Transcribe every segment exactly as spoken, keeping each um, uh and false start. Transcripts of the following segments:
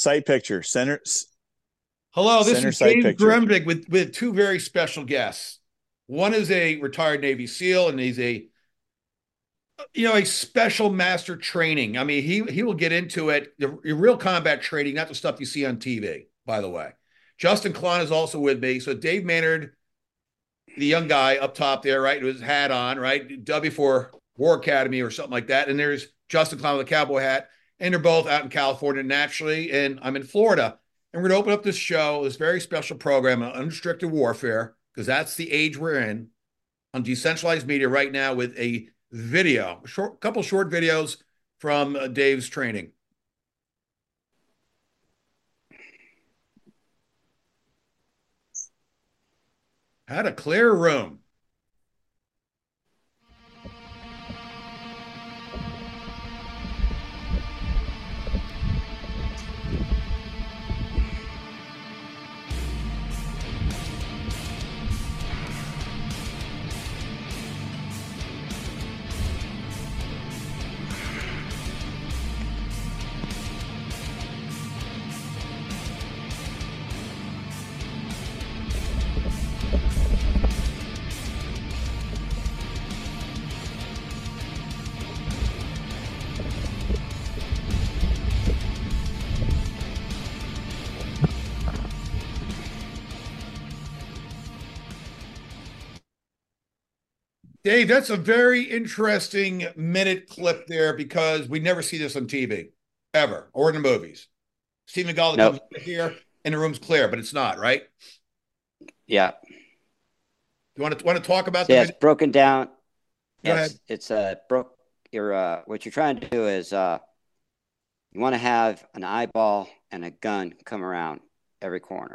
Sight picture. Center Hello, this center is sight James picture. Grumbick with, with two very special guests. One is a retired Navy SEAL, and he's a you know a special master training. I mean, he he will get into it, the, the real combat training, not the stuff you see on T V. By the way, Justin Klon is also with me. So Dave Maynard, the young guy up top there, right, with his hat on, right, W for War Academy or something like that. And there's Justin Klon with a cowboy hat, and they're both out in California naturally, and I'm in Florida. And we're going to open up this show, this very special program on unrestricted warfare, because that's the age we're in on decentralized media right now with a video, a short, couple short videos from uh, Dave's training. How to clear a room. Dave, that's a very interesting minute clip there because we never see this on T V ever or in the movies. Stephen Seagal comes Nope. here and the room's clear, but it's not, right? Yeah. You want to want to talk about So the yeah, video? it's broken down. Go Yeah, ahead. it's it's uh broke. You're uh what you're trying to do is uh you want to have an eyeball and a gun come around every corner.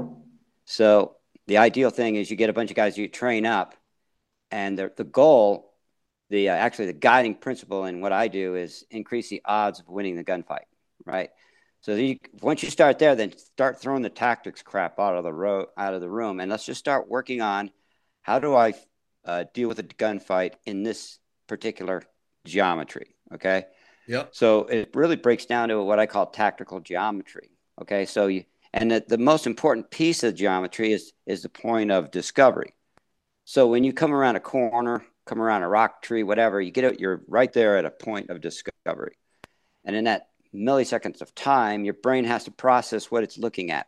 So the ideal thing is you get a bunch of guys you train up, and the the goal, the uh, actually the guiding principle in what I do is increase the odds of winning the gunfight, right? So you, once you start there, then start throwing the tactics crap out of the ro- out of the room, and let's just start working on how do I uh, deal with a gunfight in this particular geometry. Okay, Yep. so it really breaks down to what I call tactical geometry. Okay, so you and the, the most important piece of geometry is is the point of discovery. So when you come around a corner, come around a rock tree, whatever, you get it, you're right there at a point of discovery. And in that milliseconds of time, your brain has to process what it's looking at.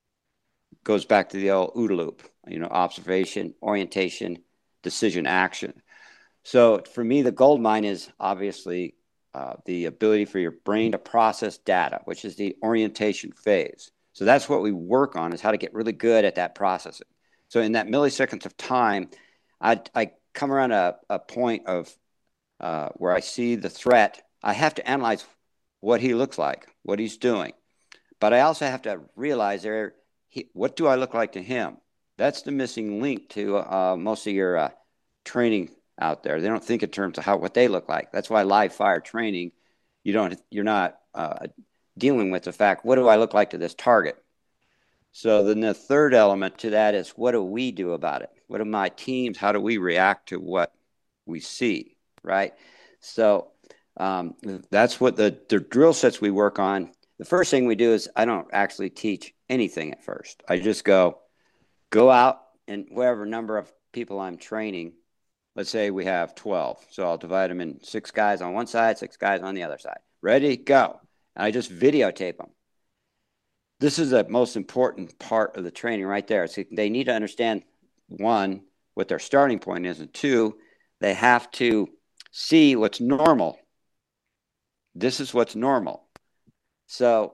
It goes back to the old OODA loop, you know, observation, orientation, decision, action. So for me, the gold mine is obviously uh, the ability for your brain to process data, which is the orientation phase. So that's what we work on, is how to get really good at that processing. So in that milliseconds of time, I, I come around a, a point of uh, where I see the threat. I have to analyze what he looks like, what he's doing. But I also have to realize there, he, what do I look like to him? That's the missing link to uh, most of your uh, training out there. They don't think in terms of how what they look like. That's why live fire training, you don't, you're not uh, dealing with the fact, what do I look like to this target? So then the third element to that is, what do we do about it? What do my teams, how do we react to what we see, right? So um, that's what the, the drill sets we work on. The first thing we do is I don't actually teach anything at first. I just go, go out and whatever number of people I'm training, let's say we have twelve. So I'll divide them in six guys on one side, six guys on the other side. Ready, go. And I just videotape them. This is the most important part of the training right there. So they need to understand, one, what their starting point is, and two, they have to see what's normal. This is what's normal. So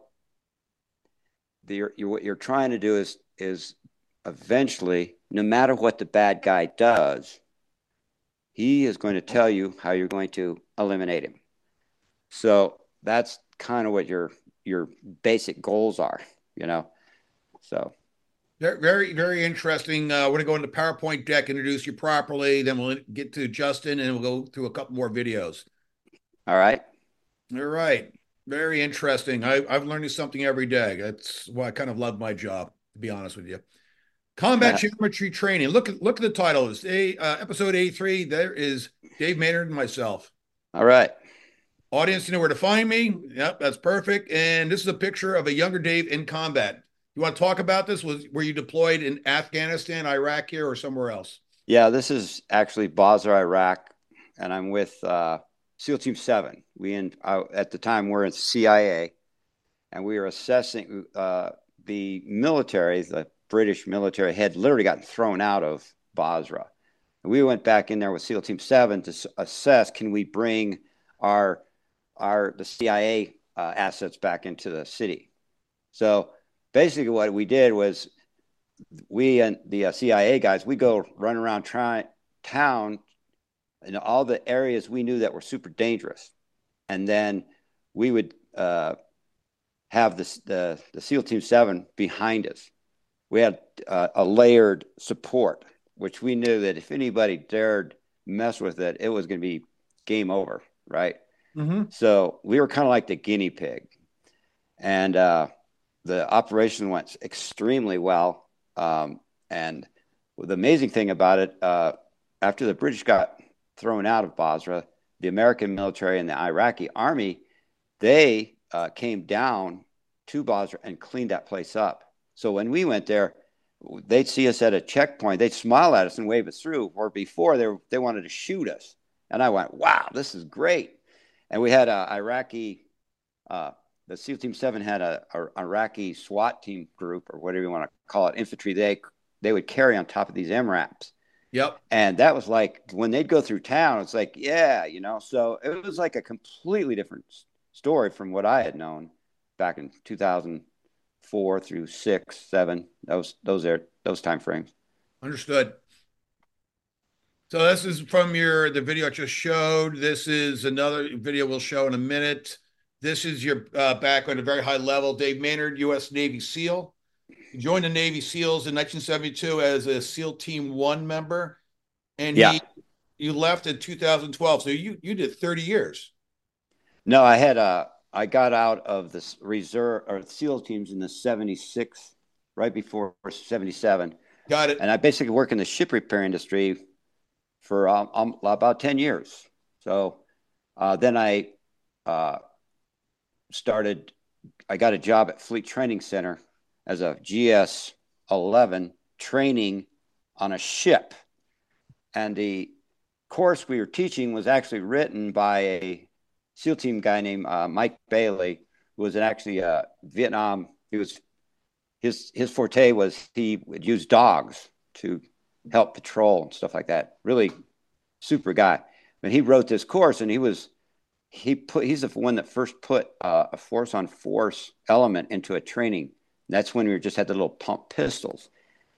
the, you're, what you're trying to do is, is eventually, no matter what the bad guy does, he is going to tell you how you're going to eliminate him. So that's kind of what your your basic goals are, you know. So Very, very interesting. Uh, we're going to go into PowerPoint deck, introduce you properly. Then we'll get to Justin and we'll go through a couple more videos. all right. All right. Very interesting. I, I've learning something every day. That's why I kind of love my job, to be honest with you. Combat Geometry Training. Look at look at the titles. A uh, episode eighty-three. There is Dave Maynard and myself. All right. Audience, you know where to find me. Yep, that's perfect. And this is a picture of a younger Dave in combat. You want to talk about this? Was were you deployed in Afghanistan, Iraq here, or somewhere else? Yeah, this is actually Basra, Iraq, and I'm with uh, SEAL Team Seven. We in uh, at the time we're in C I A, and we were assessing uh, the military. The British military had literally gotten thrown out of Basra. And we went back in there with SEAL Team Seven to s- assess: can we bring our our the C I A uh, assets back into the city? So basically, what we did was we and the uh, C I A guys, we go run around try, town in all the areas we knew that were super dangerous, and then we would uh, have this, the the SEAL Team Seven behind us. We had uh, a layered support, which we knew that if anybody dared mess with it, it was going to be game over, right? Mm-hmm. So we were kind of like the guinea pig, and uh, the operation went extremely well. Um, and the amazing thing about it, uh, after the British got thrown out of Basra, the American military and the Iraqi army, they uh, came down to Basra and cleaned that place up. So when we went there, they'd see us at a checkpoint, they'd smile at us and wave us through. Or before they were, they wanted to shoot us, and I went, "Wow, this is great!" And we had a Iraqi uh, the SEAL Team Seven had a, a Iraqi SWAT team group, or whatever you want to call it, infantry. They they would carry on top of these M RAPs, Yep. and that was like when they'd go through town. It's like, yeah, you know. So it was like a completely different story from what I had known back in two thousand four through six, seven. Those those are those time frames. Understood. So this is from your the video I just showed. This is another video we'll show in a minute. This is your uh, background at a very high level. Dave Maynard, U S Navy SEAL. He joined the Navy SEALs in nineteen seventy-two as a SEAL Team One member, and Yeah. he you left in two thousand twelve. So you you did thirty years. No, I had a. I got out of the reserve or SEAL teams in the seventy-six, right before seventy-seven. Got it. And I basically work in the ship repair industry for um, um, about ten years. So uh, then I uh, started, I got a job at Fleet Training Center as a G S eleven training on a ship. And the course we were teaching was actually written by a SEAL team guy named uh, Mike Bailey, who was actually a Vietnam. He was his his forte was he would use dogs to help patrol and stuff like that. Really super guy. And he wrote this course, and he was he put he's the one that first put uh, a force on force element into a training. That's when we just had the little pump pistols.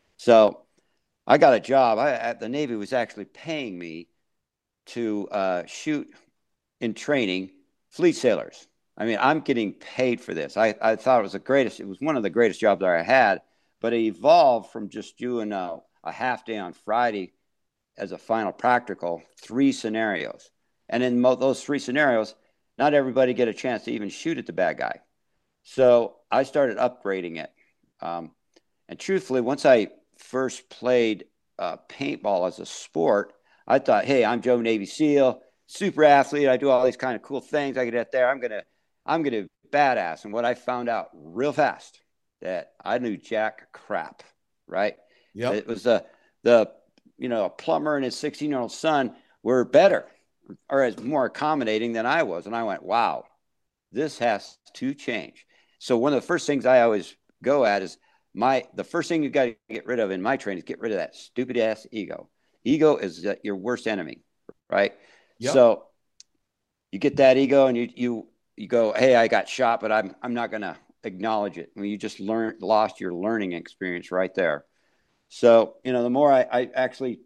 So I got a job. I, at the Navy was actually paying me to uh, shoot in training fleet sailors. I mean, I'm getting paid for this. I, I thought it was the greatest. It was one of the greatest jobs I had, but it evolved from just doing a, a half day on Friday as a final practical, three scenarios. And in mo- those three scenarios, not everybody get a chance to even shoot at the bad guy. So I started upgrading it. Um, and truthfully, once I first played uh, paintball as a sport, I thought, hey, I'm Joe Navy SEAL, super athlete. I do all these kind of cool things. I get out there. I'm gonna, I'm gonna be badass. And what I found out real fast that I knew jack crap. Right? Yep. It was the the you know a plumber and his sixteen year old son were better or as more accommodating than I was, and I went, wow, this has to change. So one of the first things I always go at is my the first thing you got to get rid of in my training is get rid of that stupid ass ego. Ego is your worst enemy, right? Yep. So you get that ego and you you you go, hey, I got shot, but I'm I'm not gonna acknowledge it. I mean, you just learned lost your learning experience right there. So you know, the more I, I actually,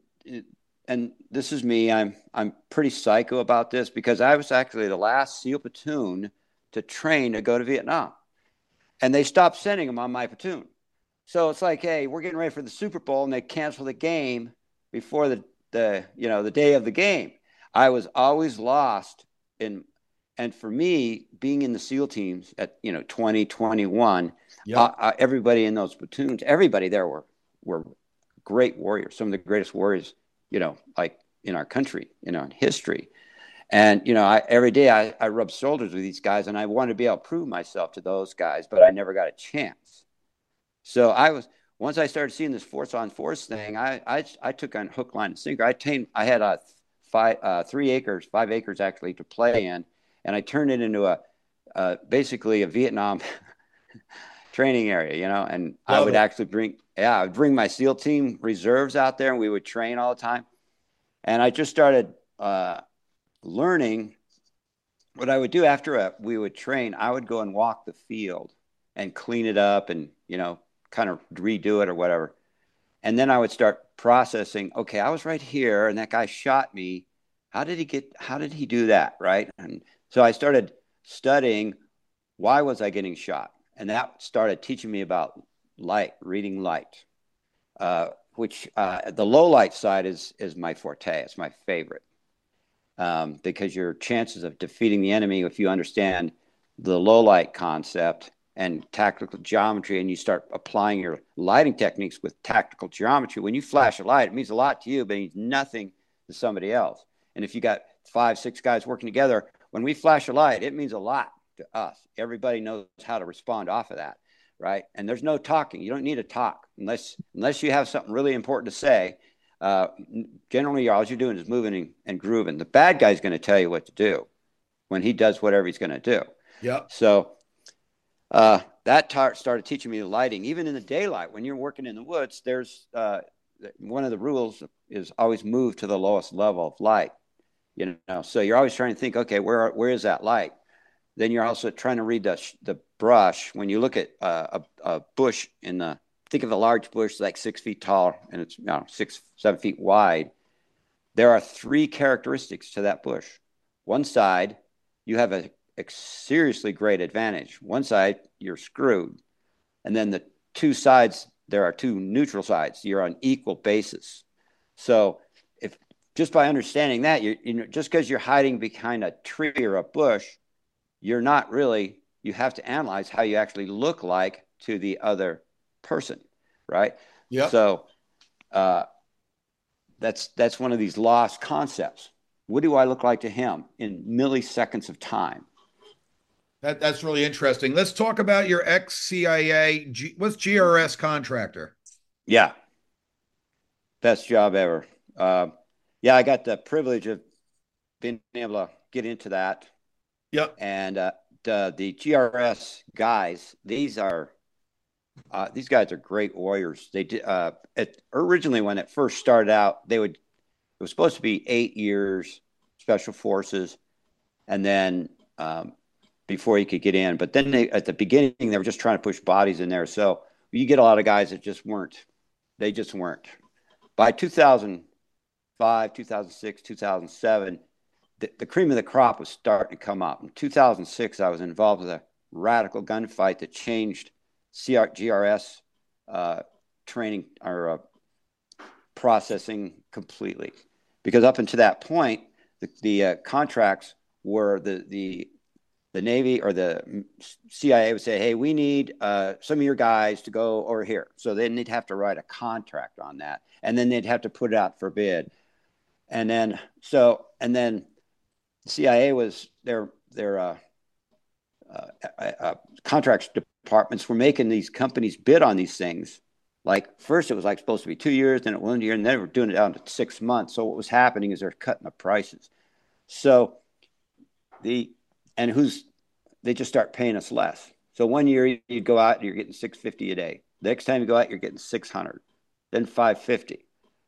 and this is me, I'm I'm pretty psycho about this because I was actually the last SEAL platoon to train to go to Vietnam, and they stopped sending them on my platoon. So it's like, hey, we're getting ready for the Super Bowl, and they cancel the game before the the you know the day of the game. I was always lost in, and for me, being in the SEAL teams at you know twenty, twenty-one, uh, Yep. uh, everybody in those platoons, everybody there were were great warriors, some of the greatest warriors, you know, like in our country, you know, in history. And, you know, I, every day I, I rub shoulders with these guys, and I wanted to be able to prove myself to those guys, but I never got a chance. So I was, once I started seeing this force on force thing, I, I, I took on hook, line, and sinker. I, tamed, I had a five, uh, three acres, five acres actually to play in, and I turned it into a, uh, basically a Vietnam training area, you know, and I Love would it. actually bring, yeah, I would bring my SEAL team reserves out there, and we would train all the time. And I just started uh, learning what I would do after a, we would train. I would go and walk the field and clean it up and, you know, kind of redo it or whatever. And then I would start processing, okay, I was right here and that guy shot me. How did he get, how did he do that? Right. And so I started studying, why was I getting shot? And that started teaching me about light, reading light, uh, which uh, the low light side is is my forte. It's my favorite, um, because your chances of defeating the enemy, if you understand the low light concept and tactical geometry, and you start applying your lighting techniques with tactical geometry. When you flash a light, it means a lot to you, but it means nothing to somebody else. And if you got five, six guys working together, when we flash a light, it means a lot to us. Everybody knows how to respond off of that, right? And there's no talking. You don't need to talk unless unless you have something really important to say. Uh, generally, all you're doing is moving and, and grooving. The bad guy's going to tell you what to do when he does whatever he's going to do. Yep. So uh, that tar- started teaching me the lighting. Even in the daylight, when you're working in the woods, there's uh, one of the rules is always move to the lowest level of light. You know, so you're always trying to think, okay, where where is that light? Then you're also trying to read the the brush. When you look at uh, a, a bush in the, think of a large bush like six feet tall and it's, you know, six seven feet wide. There are three characteristics to that bush. One side, you have a, a seriously great advantage. One side, you're screwed. And then the two sides, there are two neutral sides. You're on equal basis. So if just by understanding that, you you know, just because you're hiding behind a tree or a bush, you're not really, you have to analyze how you actually look like to the other person, right? Yep. So uh, that's that's one of these lost concepts. What do I look like to him in milliseconds of time? That that's really interesting. Let's talk about your ex C I A. G, what's G R S contractor? Yeah, best job ever. Uh, yeah, I got the privilege of being able to get into that. Yep. And uh, the, the G R S guys, these are uh, these guys are great warriors. They did uh, it, originally when it first started out, they would it was supposed to be eight years special forces, and then um, before you could get in. But then they, at the beginning, they were just trying to push bodies in there. So you get a lot of guys that just weren't. They just weren't. By two thousand five, two thousand six, two thousand seven, the, the cream of the crop was starting to come up. In two thousand six, I was involved with a radical gunfight that changed C R, G R S uh, training or uh, processing completely. Because up until that point, the, the uh, contracts were the, the the Navy or the C I A would say, hey, we need uh, some of your guys to go over here. So then they'd have to write a contract on that. And then they'd have to put it out for bid. And then, so, and then the C I A was their, their uh, uh, uh, contracts departments were making these companies bid on these things. Like first it was like supposed to be two years, then it one year, and then they were doing it down to six months. So what was happening is they're cutting the prices. So the, and who's, they just start paying us less. So one year you'd go out and you're getting six fifty a day. The next time you go out, you're getting six hundred, then five fifty.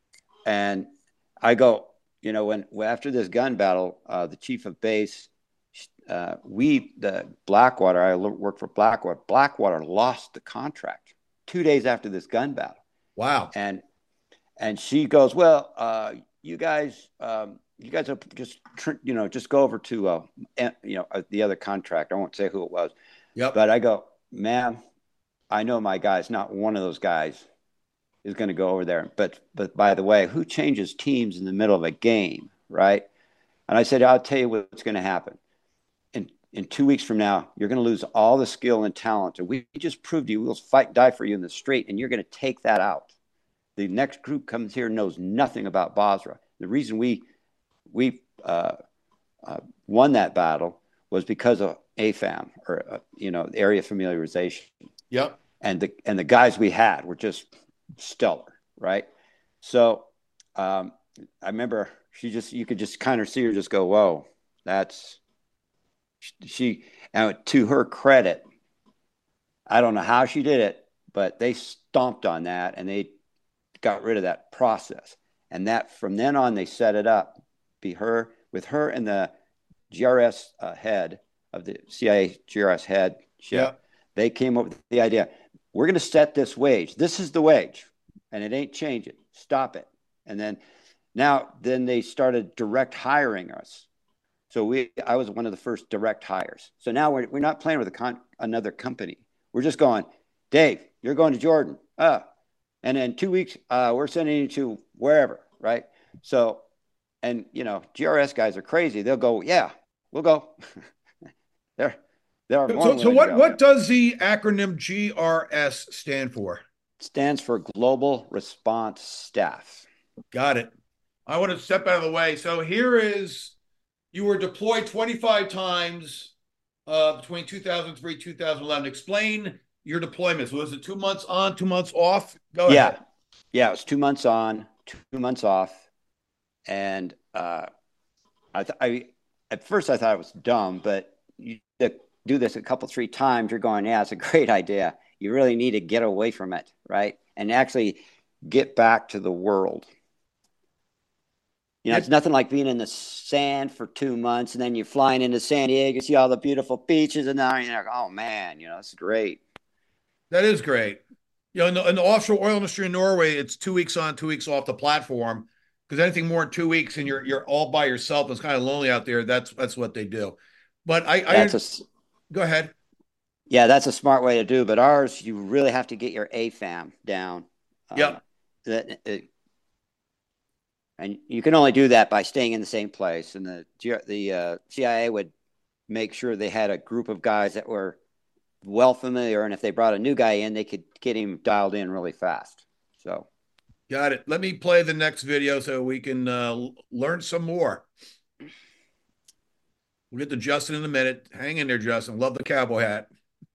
And I go, you know, when after this gun battle, uh, the chief of base, uh, we, the Blackwater, I worked for Blackwater. Blackwater lost the contract two days after this gun battle. Wow. And and she goes, well, uh, you guys, um, you guys are just, you know, just go over to, uh, you know, uh, the other contract. I won't say who it was, Yep. but I go, ma'am, I know my guys. Not one of those guys is going to go over there. But, but by the way, who changes teams in the middle of a game, right? And I said, I'll tell you what's going to happen. In in two weeks from now, you're going to lose all the skill and talent. And we just proved to you we'll fight, die for you in the street, and you're going to take that out. The next group comes here knows nothing about Basra. The reason we we uh, uh, won that battle was because of A F A M, or uh, you know, area familiarization. Yep. And the and the guys we had were just stellar, right? So um, I remember she just you could just kind of see her just go, whoa, that's she. And to her credit, I don't know how she did it, but they stomped on that and they got rid of that process. And that from then on, they set it up be her with her and the G R S uh, head of the C I A G R S headship. Yep. They came up with the idea: we're going to set this wage. This is the wage, and it ain't changing. Stop it. And then now, then they started direct hiring us. So we, I was one of the first direct hires. So now we're we're not playing with a con, another company. We're just going, Dave, you're going to Jordan. Uh, and in two weeks, uh, we're sending you to wherever, right? So, and you know, G R S guys are crazy. They'll go, yeah, we'll go. they're they're more So, than so willing to what go. what does the acronym G R S stand for? It stands for Global Response Staff. Got it. I want to step out of the way. So here is you were deployed twenty-five times uh, between two thousand three two thousand eleven. Explain your deployments. Was it two months on, two months off? Go Yeah, ahead. yeah. It was two months on, two months off, and uh, I, th- I at first I thought it was dumb, but you do this a couple three times, you're going, yeah, it's a great idea. You really need to get away from it, right? And actually get back to the world. You know, it's nothing like being in the sand for two months and then you're flying into San Diego, see all the beautiful beaches, and now you're like, oh man, you know, it's great. That is great. You know, in the, in the offshore oil industry in Norway, it's two weeks on, two weeks off the platform. Because anything more than two weeks and you're you're all by yourself, it's kind of lonely out there. That's that's what they do. But I, I That's a go ahead. yeah, that's a smart way to do. But ours, you really have to get your A F A M down. Uh, Yep. that it, and you can only do that by staying in the same place. And the the uh, C I A would make sure they had a group of guys that were well familiar, and if they brought a new guy in, they could get him dialed in really fast. So, Got it. Let me play the next video so we can uh, learn some more. We'll get to Justin in a minute. Hang in there, Justin. Love the cowboy hat.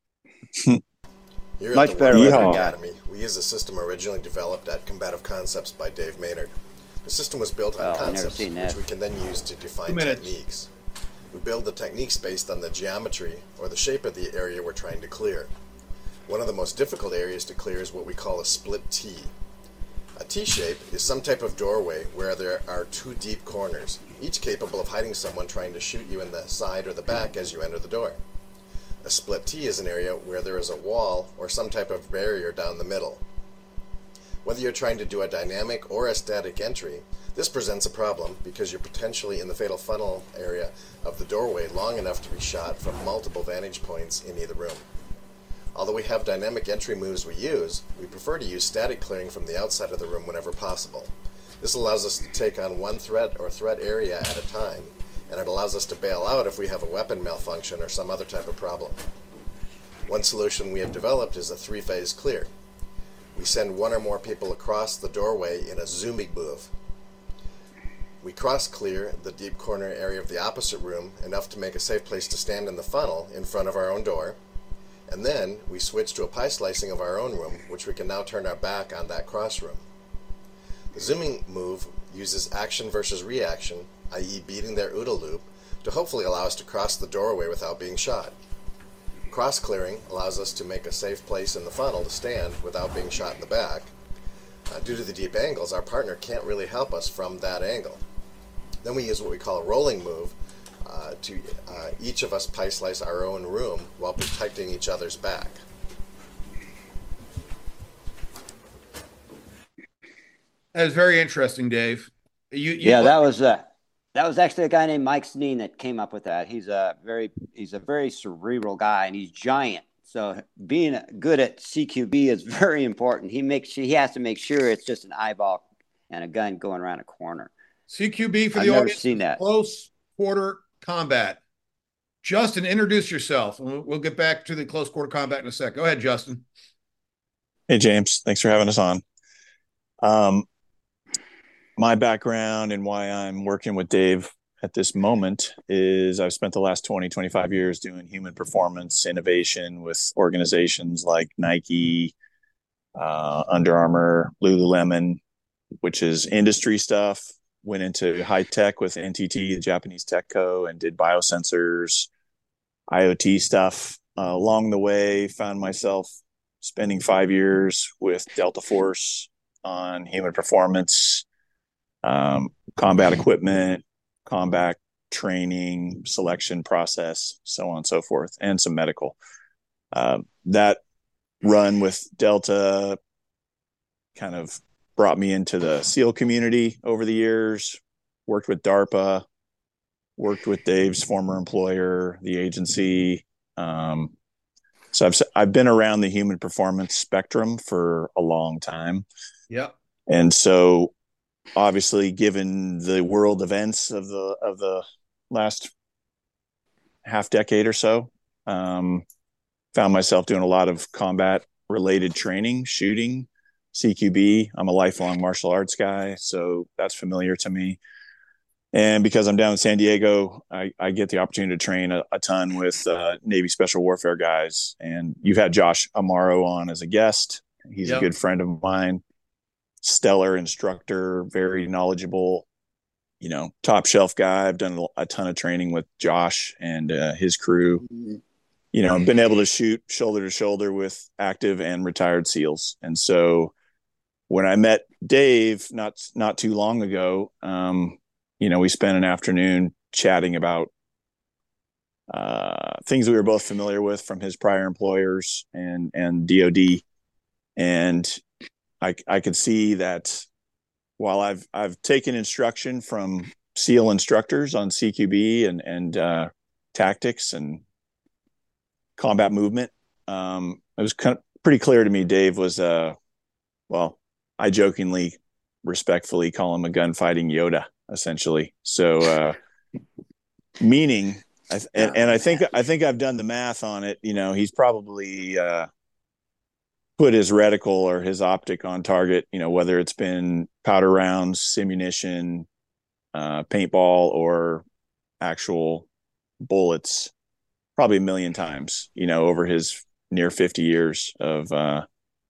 Here much at the better World looking guy. Academy, we use a system originally developed at Combative Concepts by Dave Maynard. The system was built on Well, I've never concepts seen which that. we can then use to define Two minutes. techniques. We build the techniques based on the geometry or the shape of the area we're trying to clear. One of the most difficult areas to clear is what we call a split T. A T-shape is some type of doorway where there are two deep corners, each capable of hiding someone trying to shoot you in the side or the back as you enter the door. A split T is an area where there is a wall or some type of barrier down the middle. Whether you're trying to do a dynamic or a static entry, this presents a problem because you're potentially in the fatal funnel area of the doorway long enough to be shot from multiple vantage points in either room. Although we have dynamic entry moves we use, we prefer to use static clearing from the outside of the room whenever possible. This allows us to take on one threat or threat area at a time, and it allows us to bail out if we have a weapon malfunction or some other type of problem. One solution we have developed is a three-phase clear. We send one or more people across the doorway in a zooming move. We cross-clear the deep corner area of the opposite room enough to make a safe place to stand in the funnel in front of our own door, and then we switch to a pie slicing of our own room, which we can now turn our back on that cross room. The zooming move uses action versus reaction, that is beating their OODA loop, to hopefully allow us to cross the doorway without being shot. Cross-clearing allows us to make a safe place in the funnel to stand without being shot in the back. Uh, due to the deep angles, our partner can't really help us from that angle. Then we use what we call a rolling move, Uh, to uh, each of us pie slice our own room while protecting each other's back. That is very interesting, Dave. You, you Yeah, that was uh, that was actually a guy named Mike Sneen that came up with that. He's a very he's a very cerebral guy, and he's giant. So being good at C Q B is very important. He makes he has to make sure it's just an eyeball and a gun going around a corner. C Q B for I've the never audience. seen that. Close quarter combat. Justin, introduce yourself. We'll, we'll get back to the close quarter combat in a sec. Go ahead, Justin. Hey, James. Thanks for having us on. Um, my background and why I'm working with Dave at this moment is I've spent the last twenty, twenty-five years doing human performance innovation with organizations like Nike, uh, Under Armour, Lululemon, which is industry stuff. Went into high tech with N T T, the Japanese tech co, and did biosensors, IoT stuff. Uh, along the way, found myself spending five years with Delta Force on human performance, um, combat equipment, combat training, selection process, so on and so forth, and some medical. Uh, that run with Delta kind of brought me into the SEAL community over the years, worked with DARPA, worked with Dave's former employer, the agency. Um, so I've, I've been around the human performance spectrum for a long time. Yeah. And so obviously, given the world events of the, of the last half decade or so, um, found myself doing a lot of combat related training, shooting, C Q B. I'm a lifelong martial arts guy, so that's familiar to me. And because I'm down in San Diego, I, I get the opportunity to train a, a ton with uh, Navy Special Warfare guys. And you've had Josh Amaro on as a guest. He's yep. a good friend of mine, stellar instructor, very knowledgeable, you know, top shelf guy. I've done a ton of training with Josh and uh, his crew. You know, I've been able to shoot shoulder to shoulder with active and retired SEALs. And so when I met Dave not not too long ago, um, you know, we spent an afternoon chatting about uh, things we were both familiar with from his prior employers and and D O D, and I I could see that while I've I've taken instruction from SEAL instructors on C Q B and and uh, tactics and combat movement, um, it was kind of pretty clear to me Dave was uh well. I jokingly, respectfully call him a gunfighting Yoda, essentially. So, uh, meaning, I th- and, and I think I think I've done the math on it. You know, he's probably uh, put his reticle or his optic on target. You know, whether it's been powder rounds, simunition, uh, paintball, or actual bullets, probably a million times. You know, over his near fifty years of uh,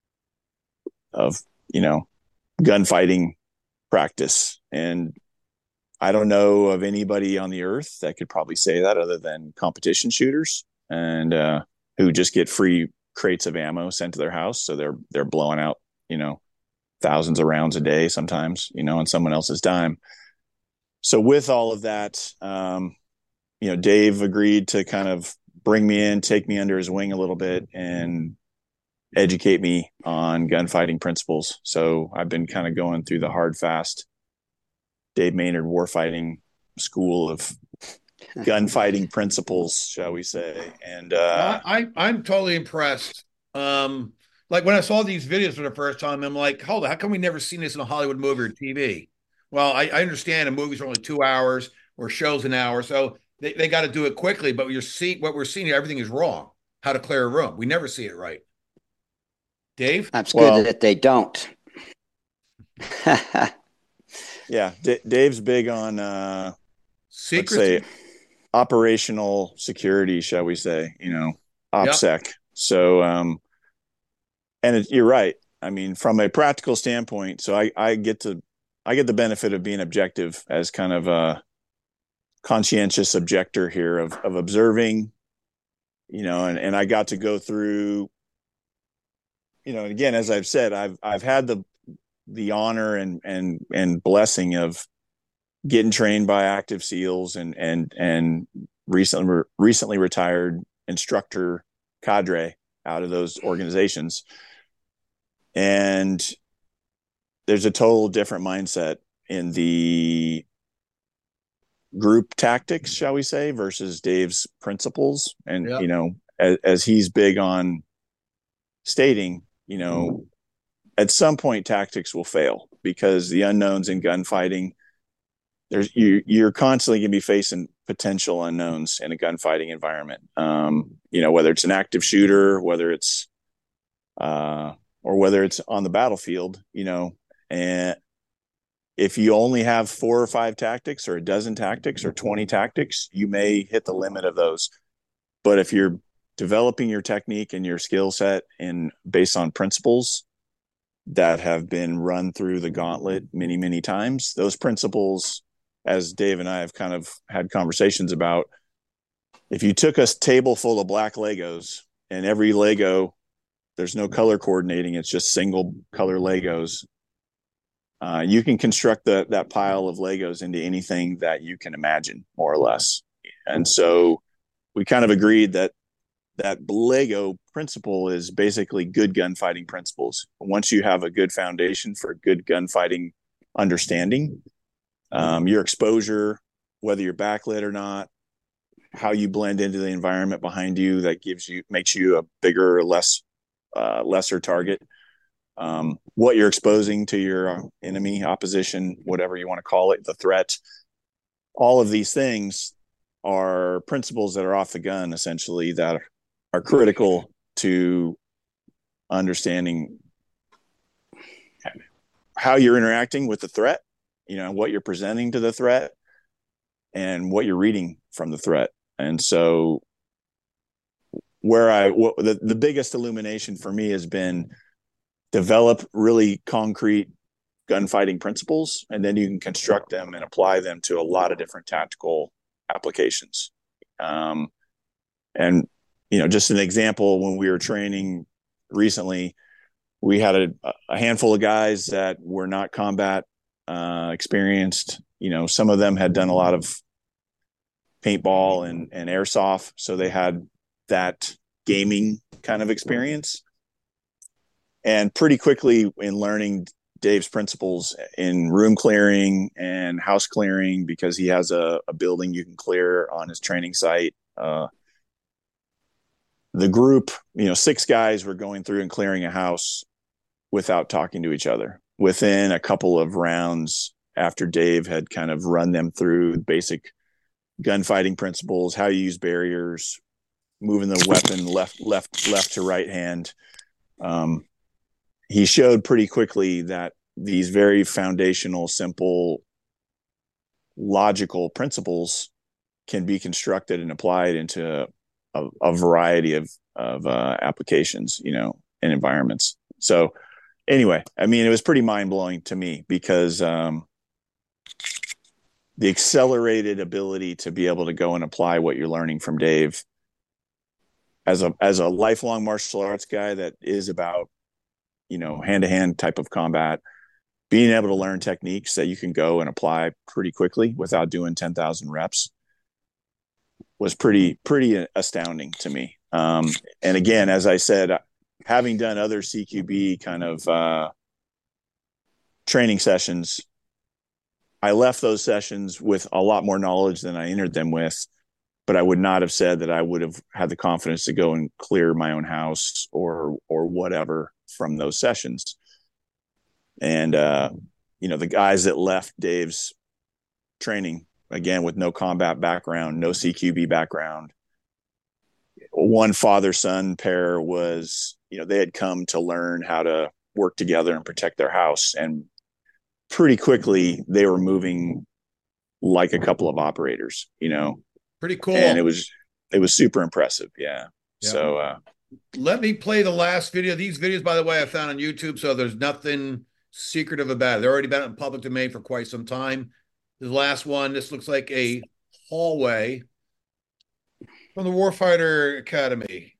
of you know, gunfighting practice. And I don't know of anybody on the earth that could probably say that other than competition shooters and uh, who just get free crates of ammo sent to their house. So they're, they're blowing out, you know, thousands of rounds a day sometimes, you know, on someone else's dime. So with all of that, um, you know, Dave agreed to kind of bring me in, take me under his wing a little bit and educate me on gunfighting principles. So I've been kind of going through the hard, fast Dave Maynard warfighting school of gunfighting principles, shall we say. And uh, I, I'm totally impressed. Um, like when I saw these videos for the first time, I'm like, hold on, how come we never seen this in a Hollywood movie or T V? Well, I, I understand the movies are only two hours or shows an hour, so they, they got to do it quickly. But you're see what we're seeing here, everything is wrong. How to clear a room. We never see it right. Dave? That's well, good that they don't. yeah, D- Dave's big on uh, secret, let's say, operational security, shall we say? You know, OPSEC. Yep. So, um, and it, you're right. I mean, from a practical standpoint, so I, I get to I get the benefit of being objective as kind of a conscientious objector here of of observing. You know, and and I got to go through. You know, and again, as I've said, I've I've had the the honor and and and blessing of getting trained by active SEALs and and and recently recently retired instructor cadre out of those organizations. And there's a total different mindset in the group tactics, shall we say, versus Dave's principles. And, yep. you know, as, as he's big on stating, you know, at some point tactics will fail because the unknowns in gunfighting, there's you, you're constantly going to be facing potential unknowns in a gunfighting environment. Um, you know, whether it's an active shooter, whether it's, uh, or whether it's on the battlefield, you know, and If you only have four or five tactics or a dozen tactics or twenty tactics, you may hit the limit of those. But if you're developing your technique and your skill set in based on principles that have been run through the gauntlet many, many times, those principles, as Dave and I have kind of had conversations about, if you took a table full of black Legos and every Lego, there's no color coordinating, it's just single color Legos, uh, you can construct the, that pile of Legos into anything that you can imagine, more or less. And so we kind of agreed that that Lego principle is basically good gunfighting principles. Once you have a good foundation for good gunfighting understanding, um, your exposure, whether you're backlit or not, how you blend into the environment behind you, that gives you, makes you a bigger or less, uh, lesser target. Um, what you're exposing to your enemy, opposition, whatever you want to call it, the threat, all of these things are principles that are off the gun, essentially, that are, are critical to understanding how you're interacting with the threat, you know, what you're presenting to the threat and what you're reading from the threat. And so where I, what, the, the biggest illumination for me has been develop really concrete gunfighting principles, and then you can construct them and apply them to a lot of different tactical applications. Um, and, you know, just an example, when we were training recently, we had a, a handful of guys that were not combat uh, experienced. You know, some of them had done a lot of paintball and, and airsoft, so they had that gaming kind of experience. And pretty quickly in learning Dave's principles in room clearing and house clearing, because he has a, a building you can clear on his training site. Uh, the group, you know, six guys were going through and clearing a house without talking to each other. Within a couple of rounds, after Dave had kind of run them through basic gunfighting principles, how you use barriers, moving the weapon left, left, left to right hand, um, he showed pretty quickly that these very foundational, simple, logical principles can be constructed and applied into a, a variety of, of uh, applications, you know, and environments. So anyway, I mean, it was pretty mind blowing to me, because um, the accelerated ability to be able to go and apply what you're learning from Dave as a, as a lifelong martial arts guy that is about, you know, hand-to-hand type of combat, being able to learn techniques that you can go and apply pretty quickly without doing ten thousand reps was pretty, pretty astounding to me. Um, and again, as I said, having done other C Q B kind of uh, training sessions, I left those sessions with a lot more knowledge than I entered them with, but I would not have said that I would have had the confidence to go and clear my own house or, or whatever from those sessions. And, uh, you know, the guys that left Dave's training, again, with no combat background, no C Q B background, one father-son pair was, you know, they had come to learn how to work together and protect their house. And pretty quickly they were moving like a couple of operators, you know. Pretty cool. And it was, it was super impressive. Yeah. Yeah. So, uh, let me play the last video. These videos, by the way, I found on YouTube, so there's nothing secretive about it. They've already been in public domain for quite some time. The last one, this looks like a hallway from the Warfighter Academy.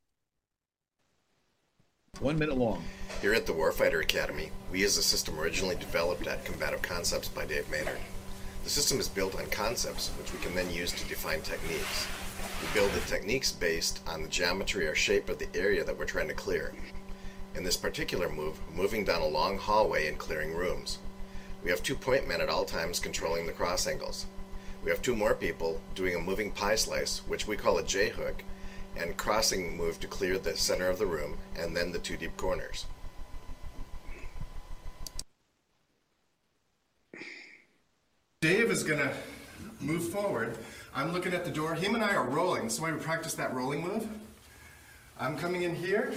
One minute long. Here at the Warfighter Academy, we use a system originally developed at Combative Concepts by Dave Maynard. The system is built on concepts, which we can then use to define techniques. We build the techniques based on the geometry or shape of the area that we're trying to clear. In this particular move, we're moving down a long hallway and clearing rooms. We have two point men at all times controlling the cross angles. We have two more people doing a moving pie slice, which we call a J-hook, and crossing move to clear the center of the room and then the two deep corners. Dave is going to move forward. I'm looking at the door. Him and I are rolling. So why we practice that rolling move. I'm coming in here,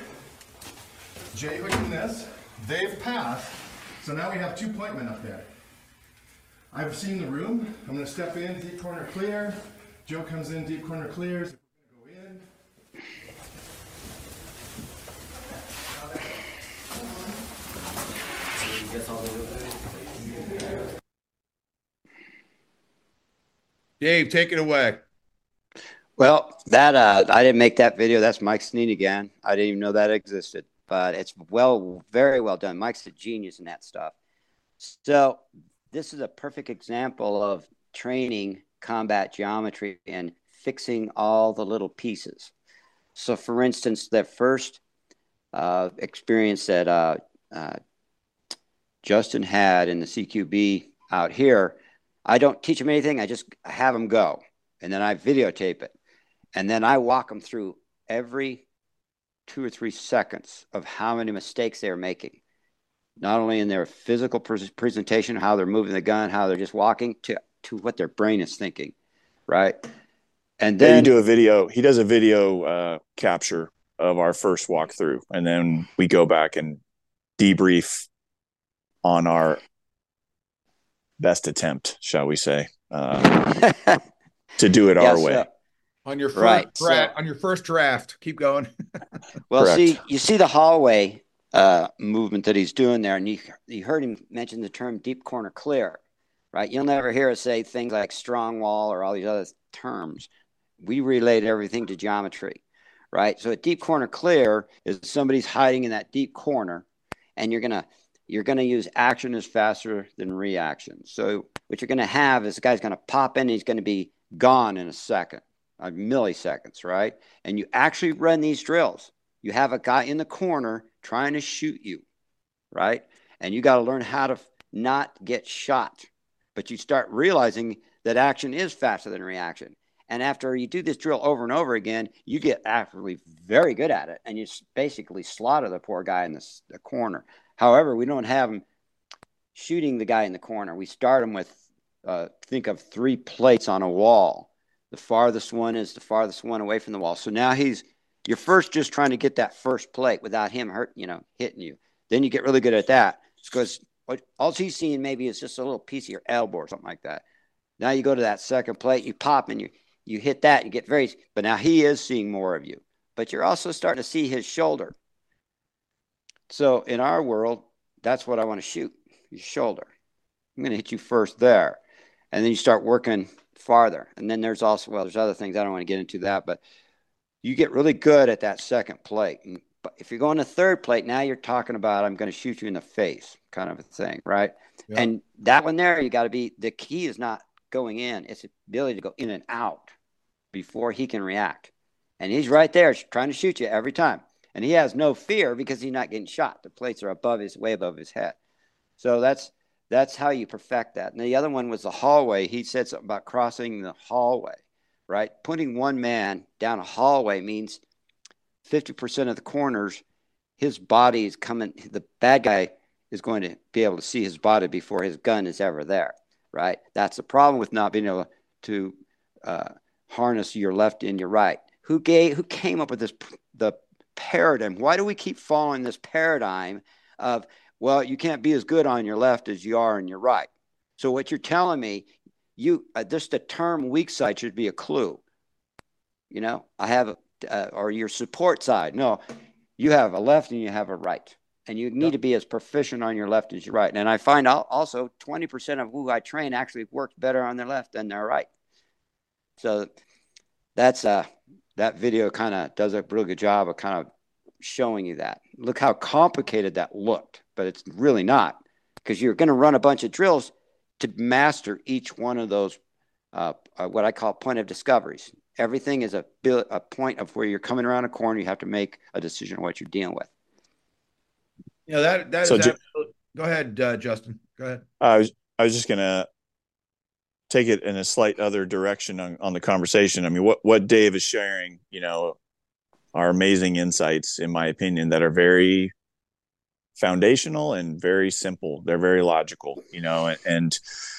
J hooking this. They've passed. So now we have two point men up there. I've seen the room. I'm going to step in, deep corner clear. Joe comes in, deep corner clears. We're going to go in. Dave, take it away. Well, that uh, I didn't make that video. That's Mike Sneen again. I didn't even know that existed, but it's well, very well done. Mike's a genius in that stuff. So this is a perfect example of training combat geometry and fixing all the little pieces. So, for instance, the first uh, experience that uh, uh, Justin had in the C Q B out here, I don't teach him anything. I just have him go, and then I videotape it. And then I walk them through every two or three seconds of how many mistakes they're making, not only in their physical pre- presentation, how they're moving the gun, how they're just walking, to, to what their brain is thinking, right? And then yeah, you do a video. He does a video uh, capture of our first walkthrough, and then we go back and debrief on our best attempt, shall we say, uh, to do it yeah, our so, way. On your first right, draft, so, on your first draft, keep going. well, Correct. see, you see the hallway uh, movement that he's doing there, and you you heard him mention the term deep corner clear, right? You'll never hear us say things like strong wall or all these other terms. We relate everything to geometry, right? So a deep corner clear is somebody's hiding in that deep corner, and you're gonna you're gonna use action is faster than reaction. So what you're gonna have is the guy's gonna pop in, and he's gonna be gone in a second. Uh, milliseconds, right? And you actually run these drills. You have a guy in the corner trying to shoot you, right? And you got to learn how to f- not get shot. But you start realizing that action is faster than reaction. And after you do this drill over and over again, you get actually very good at it. And you basically slaughter the poor guy in the, the corner. However, we don't have him shooting the guy in the corner. We start him with, uh, think of three plates on a wall. The farthest one is the farthest one away from the wall. So now he's, you're first just trying to get that first plate without him hurt, you know, hitting you. Then you get really good at that because what all he's seeing maybe is just a little piece of your elbow or something like that. Now you go to that second plate, you pop and you, you hit that, you get very, but now he is seeing more of you, but you're also starting to see his shoulder. So in our world, that's what I want to shoot, your shoulder. I'm going to hit you first there. And then you start working farther. And then there's also, well, there's other things. I don't want to get into that, but you get really good at that second plate. And, but if you're going to third plate, now you're talking about, I'm going to shoot you in the face kind of a thing, right? Yep. And that one there, you got to be, the key is not going in. It's the ability to go in and out before he can react. And he's right there trying to shoot you every time. And he has no fear because he's not getting shot. The plates are above his, way above his head. So that's, That's how you perfect that. And the other one was the hallway. He said something about crossing the hallway, right? Putting one man down a hallway means fifty percent of the corners, his body is coming, the bad guy is going to be able to see his body before his gun is ever there, right? That's the problem with not being able to uh, harness your left and your right. Who gave, who came up with this, the paradigm? Why do we keep following this paradigm of, well, you can't be as good on your left as you are on your right. So what you're telling me, you uh, just the term weak side should be a clue. You know, I have, a, uh, or your support side. No, you have a left and you have a right. And you need yep. to be as proficient on your left as your right. And I find out also twenty percent of who I train actually works better on their left than their right. So that's, uh, that video kind of does a really good job of kind of showing you that. Look how complicated that looked, but it's really not, because you're going to run a bunch of drills to master each one of those, uh, uh, what I call point of discoveries. Everything is a, a point of where you're coming around a corner. You have to make a decision on what you're dealing with. Yeah, that, that so is, J- absolute, go ahead, uh, Justin, go ahead. I was, I was just going to take it in a slight other direction on, on the conversation. I mean, what, what Dave is sharing, you know, are amazing insights, in my opinion, that are very foundational and very simple. They're very logical, you know, and,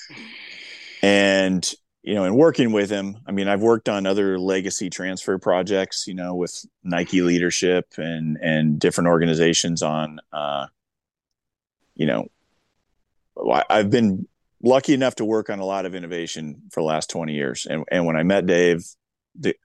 and, you know, in working with him, I mean, I've worked on other legacy transfer projects, you know, with Nike leadership and, and different organizations on, uh, you know, I've been lucky enough to work on a lot of innovation for the last twenty years. And, and when I met Dave, the,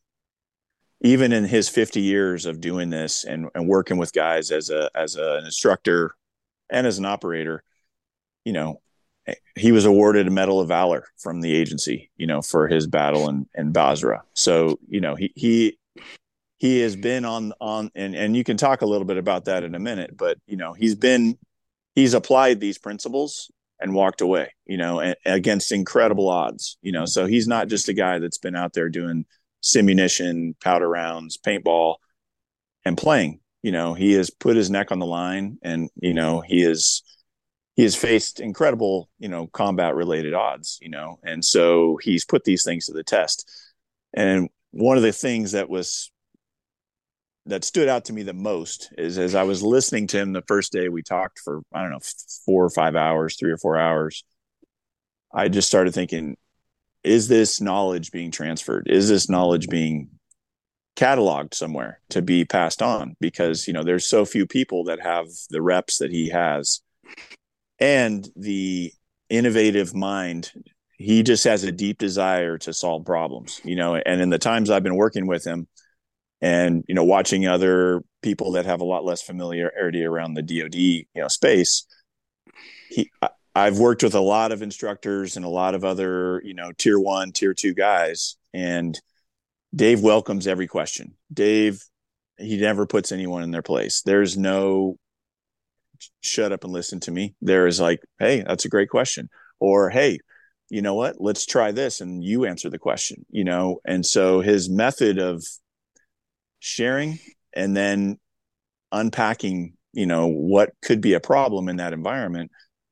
even in his fifty years of doing this and, and working with guys as a, as a, an instructor and as an operator, you know, he was awarded a Medal of Valor from the agency, you know, for his battle in, in Basra. So, you know, he, he, he has been on, on, and, and you can talk a little bit about that in a minute, but, you know, he's been, he's applied these principles and walked away, you know, and, against incredible odds, you know, so he's not just a guy that's been out there doing simunition, powder rounds, paintball, and playing. You know, he has put his neck on the line, and, you know, he is, he has faced incredible, you know, combat related odds, you know, and so he's put these things to the test. And one of the things that was, that stood out to me the most is as I was listening to him the first day we talked for, I don't know, four or five hours, three or four hours, I just started thinking, is this knowledge being transferred? Is this knowledge being cataloged somewhere to be passed on? Because, you know, there's so few people that have the reps that he has and the innovative mind. He just has a deep desire to solve problems, you know, and in the times I've been working with him and, you know, watching other people that have a lot less familiarity around the D O D, you know, space, he, I've worked with a lot of instructors and a lot of other, you know, tier one, tier two guys, and Dave welcomes every question. Dave, he never puts anyone in their place. There's no shut up and listen to me. There is like, hey, that's a great question. Or, hey, you know what, let's try this. And you answer the question, you know? And so his method of sharing and then unpacking, you know, what could be a problem in that environment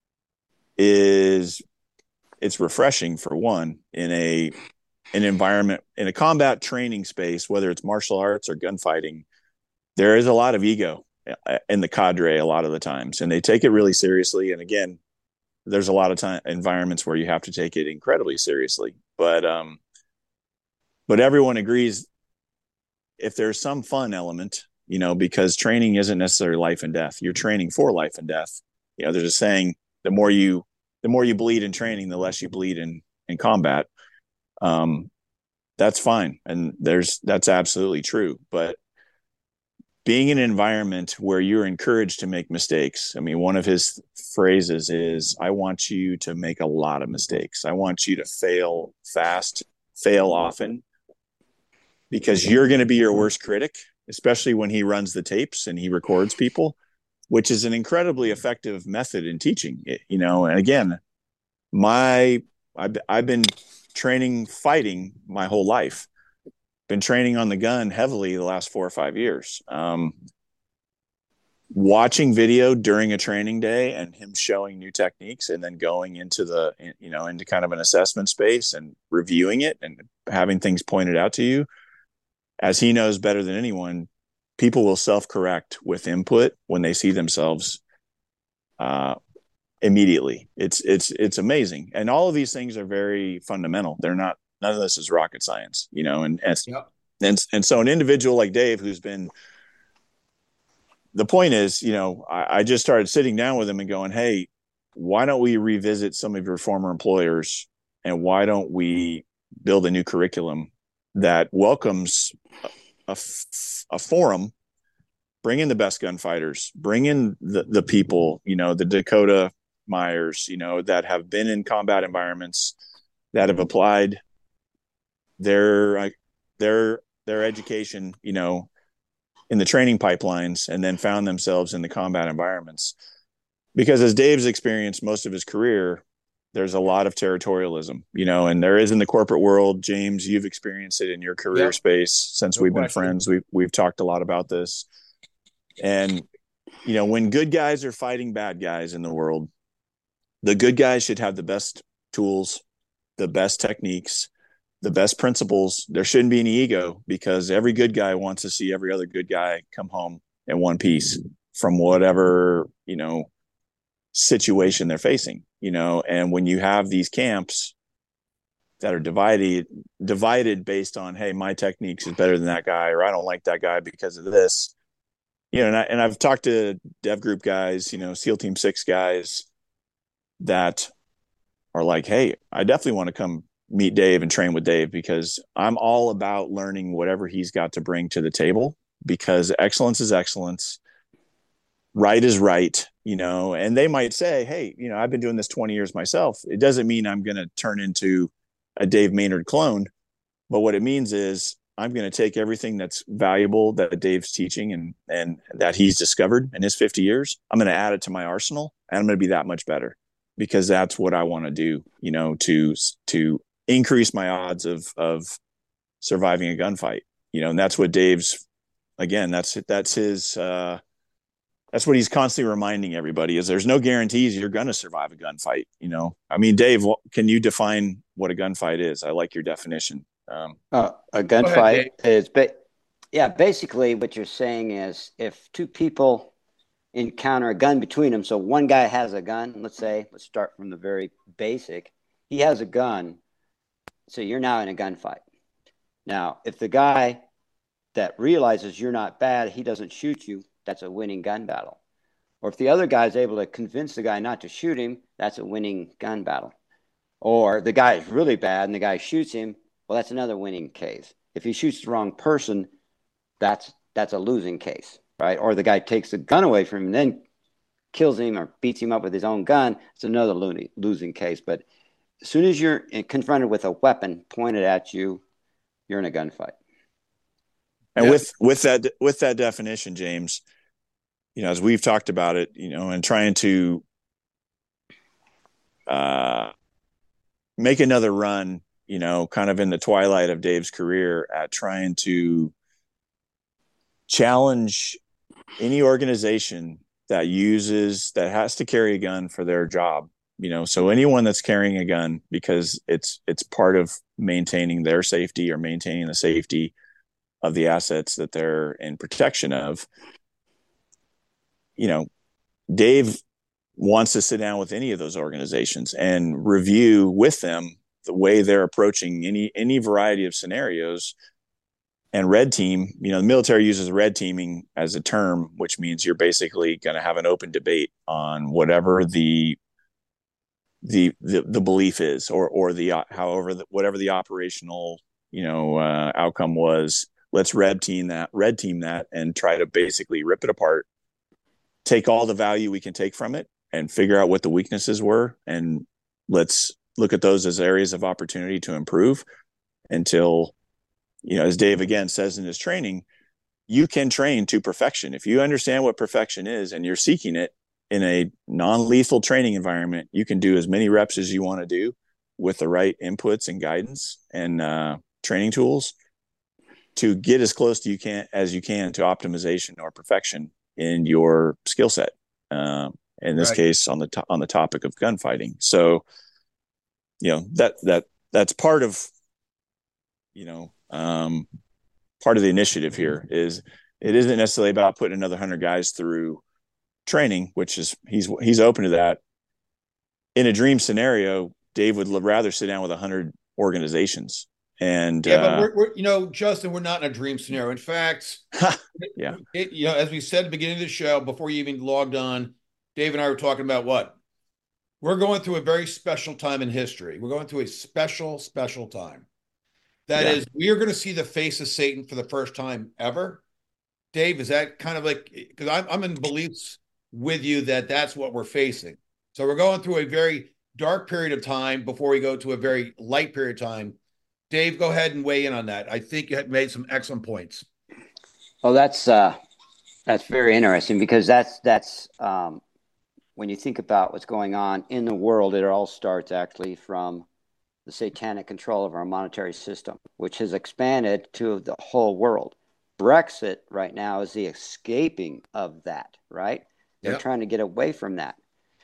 is, it's refreshing for one, in a, an environment, in a combat training space, whether it's martial arts or gunfighting, there is a lot of ego in the cadre a lot of the times, and they take it really seriously. And again, there's a lot of time environments where you have to take it incredibly seriously, but, um, but everyone agrees if there's some fun element, you know, because training isn't necessarily life and death. You're training for life and death. You know, there's a saying, the more you, the more you bleed in training, the less you bleed in, in combat. Um, that's fine. And there's, that's absolutely true. But being in an environment where you're encouraged to make mistakes. I mean, one of his phrases is, I want you to make a lot of mistakes. I want you to fail fast, fail often, because you're going to be your worst critic, especially when he runs the tapes and he records people, which is an incredibly effective method in teaching it, you know. And again, my, I've, I've been training fighting my whole life. Been training on the gun heavily the last four or five years. Um, watching video during a training day and him showing new techniques, and then going into the, you know, into kind of an assessment space and reviewing it and having things pointed out to you, as he knows better than anyone, people will self-correct with input when they see themselves uh, immediately. It's, it's, it's amazing. And all of these things are very fundamental. They're not, none of this is rocket science, you know, and, and, yep. and, and so an individual like Dave, who's been, the point is, you know, I, I just started sitting down with him and going, hey, why don't we revisit some of your former employers, and why don't we build a new curriculum that welcomes a, a, a forum, bring in the best gunfighters, bring in the, the people, you know, the Dakota Myers, you know, that have been in combat environments, that have applied their their their education, you know, in the training pipelines, and then found themselves in the combat environments. Because as Dave's experienced most of his career, there's a lot of territorialism, you know, and there is in the corporate world. James, you've experienced it in your career yep. space since no we've question. been friends. We've we've talked a lot about this. And, you know, when good guys are fighting bad guys in the world, the good guys should have the best tools, the best techniques, the best principles. There shouldn't be any ego, because every good guy wants to see every other good guy come home in one piece from whatever, you know, situation they're facing, you know. And when you have these camps that are divided, divided based on, hey, my techniques is better than that guy, or I don't like that guy because of this, you know, and, I, and I've talked to dev group guys, you know, SEAL Team Six guys that are like, hey, I definitely want to come meet Dave and train with Dave, because I'm all about learning whatever he's got to bring to the table, because excellence is excellence. Right is right, you know, and they might say, hey, you know, I've been doing this twenty years myself. It doesn't mean I'm going to turn into a Dave Maynard clone, but what it means is I'm going to take everything that's valuable that Dave's teaching and, and that he's discovered in his fifty years. I'm going to add it to my arsenal, and I'm going to be that much better, because that's what I want to do, you know, to, to increase my odds of, of surviving a gunfight, you know, and that's what Dave's, again, that's, that's his, uh, that's what he's constantly reminding everybody, is there's no guarantees you're going to survive a gunfight. You know, I mean, Dave, can you define what a gunfight is? I like your definition. Um, uh, a gunfight is, but yeah, basically what you're saying is if two people encounter a gun between them, so one guy has a gun, let's say, let's start from the very basic. He has a gun, so you're now in a gunfight. Now, if the guy that realizes you're not bad, he doesn't shoot you, that's a winning gun battle. Or if the other guy is able to convince the guy not to shoot him, that's a winning gun battle. Or the guy is really bad and the guy shoots him, well, that's another winning case. If he shoots the wrong person, that's that's a losing case, right? Or the guy takes the gun away from him and then kills him or beats him up with his own gun, it's another lo- losing case. But as soon as you're confronted with a weapon pointed at you, you're in a gunfight. And Yeah. with with that with that definition, James, you know, as we've talked about it, you know, and trying to uh, make another run, you know, kind of in the twilight of Dave's career at trying to challenge any organization that uses, that has to carry a gun for their job, you know, so anyone that's carrying a gun because it's, it's part of maintaining their safety or maintaining the safety of the assets that they're in protection of. You know, Dave wants to sit down with any of those organizations and review with them the way they're approaching any any variety of scenarios. And red team, you know, the military uses red teaming as a term, which means you're basically going to have an open debate on whatever the the the, the belief is, or or the however the, whatever the operational, you know, uh, outcome was. Let's red team that, red team that, and try to basically rip it apart, take all the value we can take from it, and figure out what the weaknesses were, and let's look at those as areas of opportunity to improve until, you know, as Dave again says in his training, you can train to perfection. If you understand what perfection is and you're seeking it in a non-lethal training environment, you can do as many reps as you want to do with the right inputs and guidance and uh, training tools to get as close to you can as you can to optimization or perfection in your skill set. Uh, in this right. case, on the to- on the topic of gunfighting. So, you know, that that that's part of, you know, um, part of the initiative here is it isn't necessarily about putting another hundred guys through training, which is he's he's open to that. In a dream scenario, Dave would rather sit down with a hundred organizations. And yeah, uh, but we're, we're, you know, Justin, we're not in a dream scenario. In fact, yeah, it, you know, as we said at the beginning of the show, before you even logged on, Dave and I were talking about what? We're going through a very special time in history. We're going through a special, special time. That yeah. is, we are going to see the face of Satan for the first time ever. Dave, is that kind of like, because I'm, I'm in beliefs with you that that's what we're facing. So we're going through a very dark period of time before we go to a very light period of time. Dave, go ahead and weigh in on that. I think you had made some excellent points. Well, that's uh, that's very interesting because that's that's um, when you think about what's going on in the world, it all starts actually from the satanic control of our monetary system, which has expanded to the whole world. Brexit right now is the escaping of that, right? They're yep. trying to get away from that.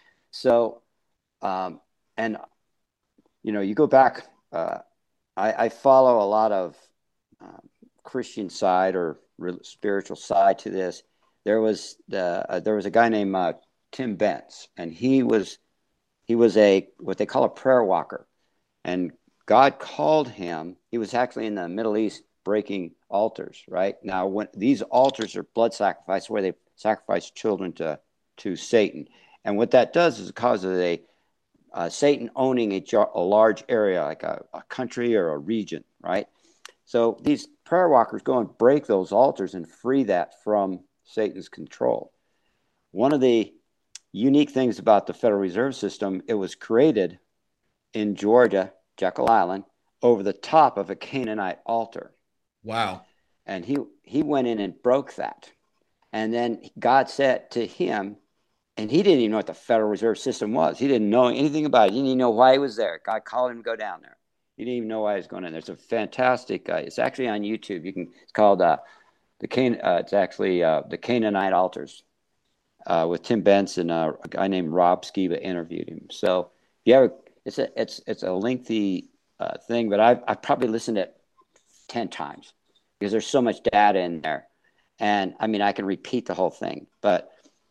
So, um, and, you know, you go back, uh, I, I follow a lot of uh, Christian side or re- spiritual side to this. There was the, uh, there was a guy named uh, Tim Benz, and he was he was a what they call a prayer walker, and God called him. He was actually in the Middle East breaking altars. Right now, when these altars are blood sacrifice, where they sacrifice children to to Satan, and what that does is it causes a uh, Satan owning a, a large area, like a, a country or a region, right? So these prayer walkers go and break those altars and free that from Satan's control. One of the unique things about the Federal Reserve System, it was created in Georgia, Jekyll Island, over the top of a Canaanite altar. Wow. And he, he went in and broke that. And then God said to him, and he didn't even know what the Federal Reserve System was. He didn't know anything about it. He didn't even know why he was there. God called him to go down there. He didn't even know why he was going in there. It's a fantastic, uh, it's actually on YouTube. You can, it's called, uh, the Can, uh, it's actually uh, the Canaanite Altars uh, with Tim Benson. Uh, a guy named Rob Skiba interviewed him. So if you ever, it's a, it's, it's a lengthy uh, thing, but I've, I've probably listened to it ten times because there's so much data in there. And I mean, I can repeat the whole thing, but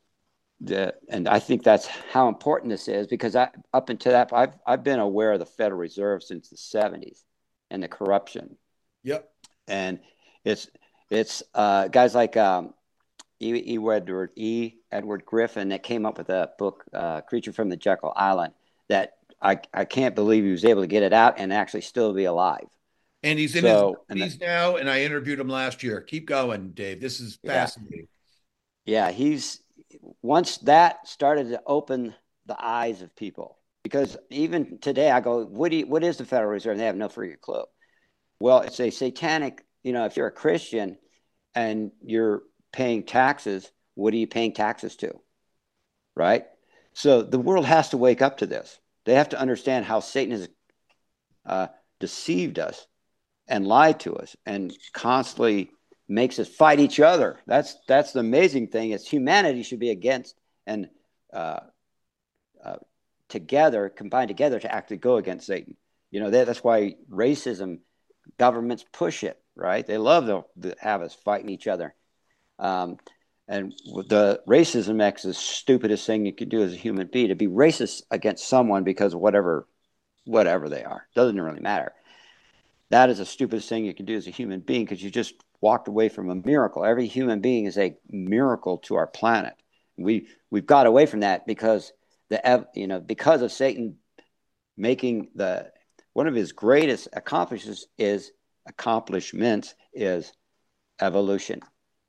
the, and I think that's how important this is, because I, up until that, I've, I've been aware of the Federal Reserve since the seventies and the corruption. Yep. And it's, it's uh, guys like um, E. E. Edward, E. Edward Griffin that came up with a book, uh, Creature from the Jekyll Island, that I, I can't believe he was able to get it out and actually still be alive. And he's in so, his nineties now, and I interviewed him last year. Keep going, Dave. This is fascinating. Yeah, yeah he's once that started to open the eyes of people, because even today I go, what do you, what is the Federal Reserve? And they have no freaking clue. Well, it's a satanic, you know, if you're a Christian and you're paying taxes, what are you paying taxes to? Right? So the world has to wake up to this. They have to understand how Satan has uh, deceived us and lied to us and constantly makes us fight each other. That's that's the amazing thing. Is humanity should be against and uh, uh, together, combined together to actually go against Satan. You know, that, that's why racism, governments push it, right? They love to, to have us fighting each other. Um, and the racism makes the stupidest thing you can do as a human being, to be racist against someone because of whatever, whatever they are. Doesn't really matter. That is the stupidest thing you can do as a human being, because you just walked away from a miracle. Every human being is a miracle to our planet. We we've got away from that because the you know because of Satan making the one of his greatest accomplishments is accomplishments is evolution.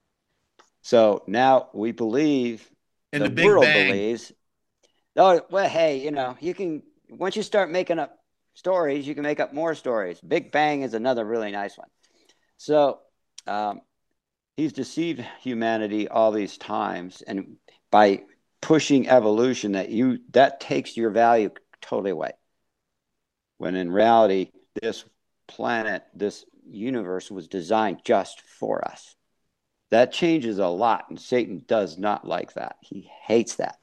So now we believe, and the, the Big world Bang. believes. Oh well, hey, you know you can once you start making up stories, you can make up more stories. Big Bang is another really nice one. So um, he's deceived humanity all these times, and by pushing evolution, that you that takes your value totally away. When in reality, this planet, this universe was designed just for us. That changes a lot, and Satan does not like that. He hates that.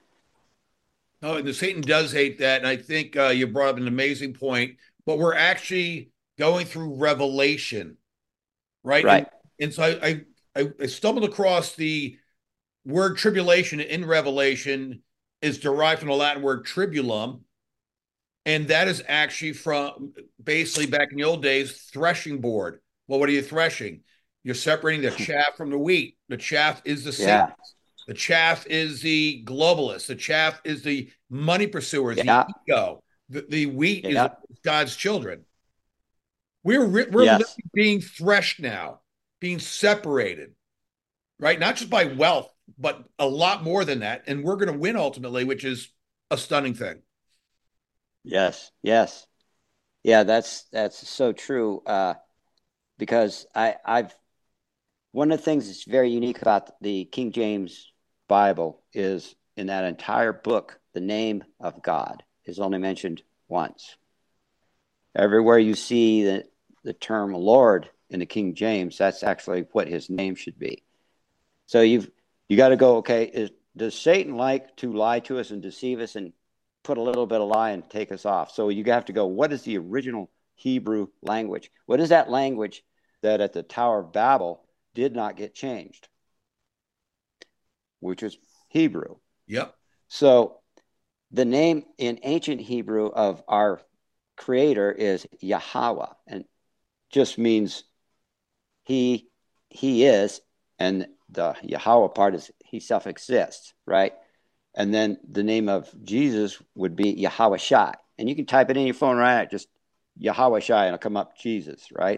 Oh, and the Satan does hate that. And I think uh, you brought up an amazing point, but we're actually going through revelation, right? Right. And, and so I, I, I stumbled across the word tribulation in Revelation is derived from the Latin word tribulum. And that is actually from basically back in the old days, threshing board. Well, what are you threshing? You're separating the chaff from the wheat. The chaff is the Satan. Yeah. The chaff is the globalists. The chaff is the money pursuers, Yeah. the ego. The, the wheat Yeah. is God's children. We're we're Yes. literally being threshed now, being separated, right? Not just by wealth, but a lot more than that. And we're going to win ultimately, which is a stunning thing. Yes. Yes. Yeah, that's that's so true. Uh, because I I've one of the things that's very unique about the King James Bible is in that entire book, the name of God is only mentioned once. Everywhere you see the, the term Lord in the King James, that's actually what his name should be. So you've you got to go, okay, is, does Satan like to lie to us and deceive us and put a little bit of lie and take us off? So you have to go, what is the original Hebrew language? What is that language that at the Tower of Babel did not get changed, which is Hebrew? Yep. So the name in ancient Hebrew of our creator is Yahweh, and just means he he is, and the Yahweh part is he self-exists, right? And then the name of Jesus would be Yahweh Shai. And you can type it in your phone right now, just Yahweh Shai, and it'll come up Jesus, right?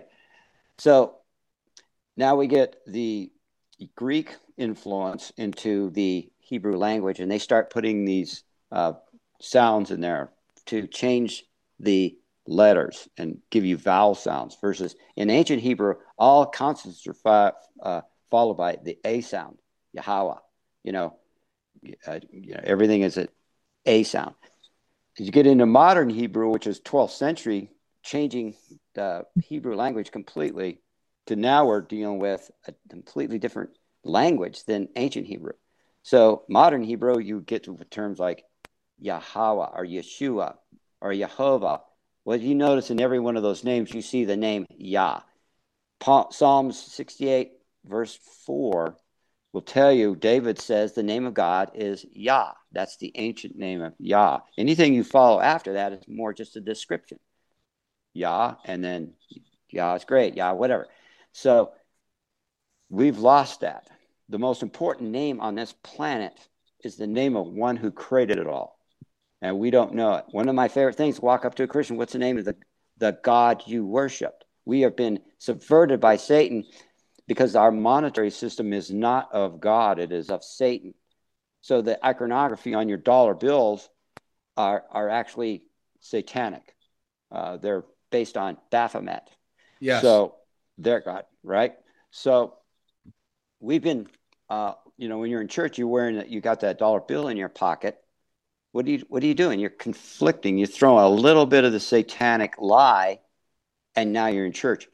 So now we get the Greek influence into the Hebrew language, and they start putting these uh, sounds in there to change the letters and give you vowel sounds, versus in ancient Hebrew, all consonants are fi- uh, followed by the A sound, Yahweh. You know, uh, you know everything is an A sound. As you get into modern Hebrew, which is twelfth century, changing the Hebrew language completely, to now we're dealing with a completely different language than ancient Hebrew. So modern Hebrew, you get to terms like Yahweh or Yeshua or Yehovah. Well, you notice in every one of those names, you see the name Yah. Psalms sixty-eight, verse four, will tell you, David says the name of God is Yah. That's the ancient name of Yah. Anything you follow after that is more just a description. Yah, and then Yah is great, Yah, whatever. So we've lost that. The most important name on this planet is the name of one who created it all. And we don't know it. One of my favorite things, walk up to a Christian, what's the name of the, the God you worshiped? We have been subverted by Satan because our monetary system is not of God, it is of Satan. So the iconography on your dollar bills are, are actually satanic. Uh, they're based on Baphomet. Yes. So they're God, right? So we've been, uh, you know, when you're in church, you're wearing that, you got that dollar bill in your pocket. What do you, what are you doing? You're conflicting. You throw a little bit of the satanic lie, and now you're in church.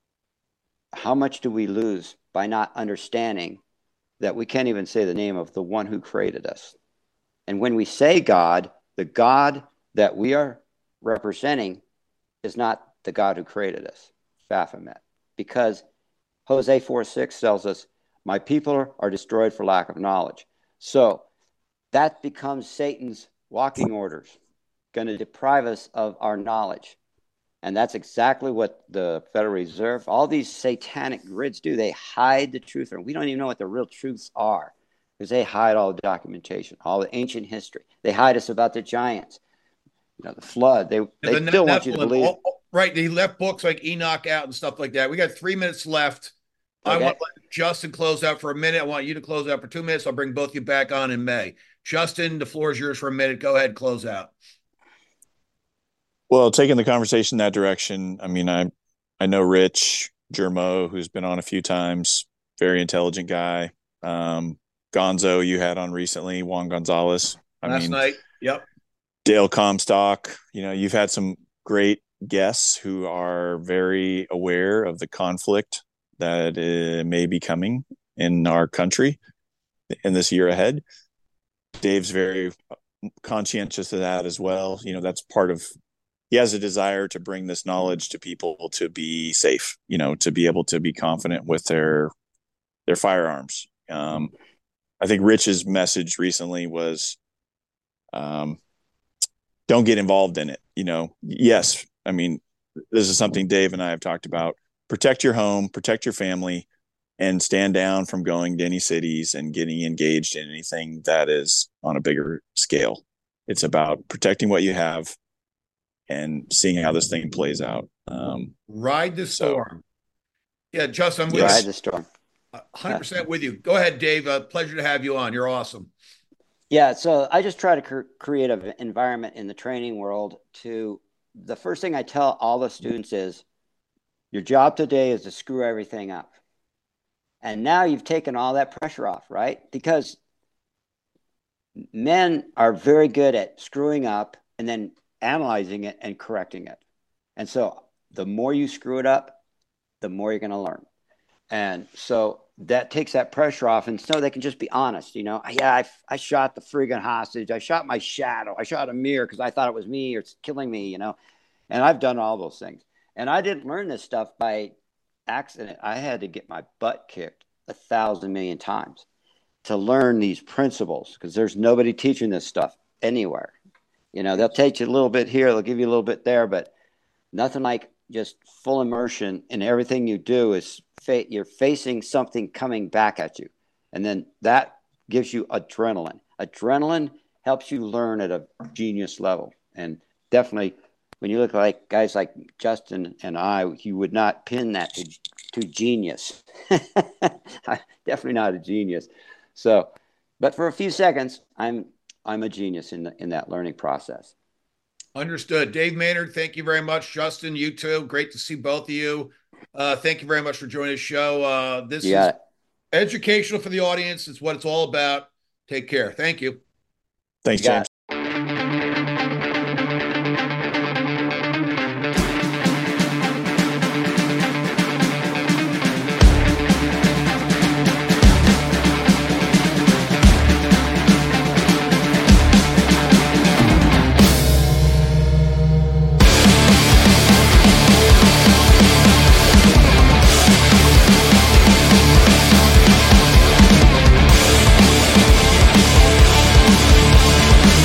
How much do we lose by not understanding that we can't even say the name of the one who created us? And when we say God, the God that we are representing is not the God who created us, Baphomet, because Hosea four six tells us, my people are destroyed for lack of knowledge. So that becomes Satan's walking orders, going to deprive us of our knowledge. And that's exactly what the Federal Reserve, all these satanic grids do. They hide the truth, and we don't even know what the real truths are, because they hide all the documentation, all the ancient history. They hide us about the giants, you know, the flood. They, they the still Nephilim, want you to believe. all, all, right. They left books like Enoch out and stuff like that. We got three minutes left. Okay. I want to let Justin close out for a minute. I want you to close out for two minutes. I'll bring both of you back on in May. Justin, the floor is yours for a minute. Go ahead, close out. Well, taking the conversation that direction, I mean, I I know Rich Germo, who's been on a few times, very intelligent guy. Um, Gonzo, you had on recently, Juan Gonzalez. I Last mean, night, yep. Dale Comstock. You know, you've had some great guests who are very aware of the conflict that uh, may be coming in our country in this year ahead. Dave's very conscientious of that as well. You know, that's part of, he has a desire to bring this knowledge to people to be safe, you know, to be able to be confident with their, their firearms. Um, I think Rich's message recently was, um, don't get involved in it. You know, yes. I mean, this is something Dave and I have talked about. Protect your home, protect your family, and stand down from going to any cities and getting engaged in anything that is on a bigger scale. It's about protecting what you have and seeing how this thing plays out. Um, Ride the storm. So, yeah, Justin, I'm with Ride you. the storm. one hundred percent with you. Go ahead, Dave. Uh, pleasure to have you on. You're awesome. Yeah, so I just try to cr- create an environment in the training world to, the first thing I tell all the students is, your job today is to screw everything up. And now you've taken all that pressure off, right? Because men are very good at screwing up and then analyzing it and correcting it. And so the more you screw it up, the more you're going to learn. And so that takes that pressure off. And so they can just be honest, you know, yeah, I, I shot the friggin' hostage. I shot my shadow. I shot a mirror because I thought it was me or it's killing me, you know, and I've done all those things. And I didn't learn this stuff by accident. I had to get my butt kicked a thousand million times to learn these principles, because there's nobody teaching this stuff anywhere. You know, they'll teach you a little bit here, they'll give you a little bit there, but nothing like just full immersion in everything you do. Is fa- you're facing something coming back at you. And then that gives you adrenaline. adrenaline helps you learn at a genius level. And definitely, when you look like guys like Justin and I, you would not pin that to, to genius. Definitely not a genius. So, but for a few seconds, I'm I'm a genius in the, in that learning process. Understood. Dave Maynard, thank you very much. Justin, you too. Great to see both of you. Uh, thank you very much for joining the show. Uh, this is educational for the audience. It's what it's all about. Take care. Thank you. Thanks, James.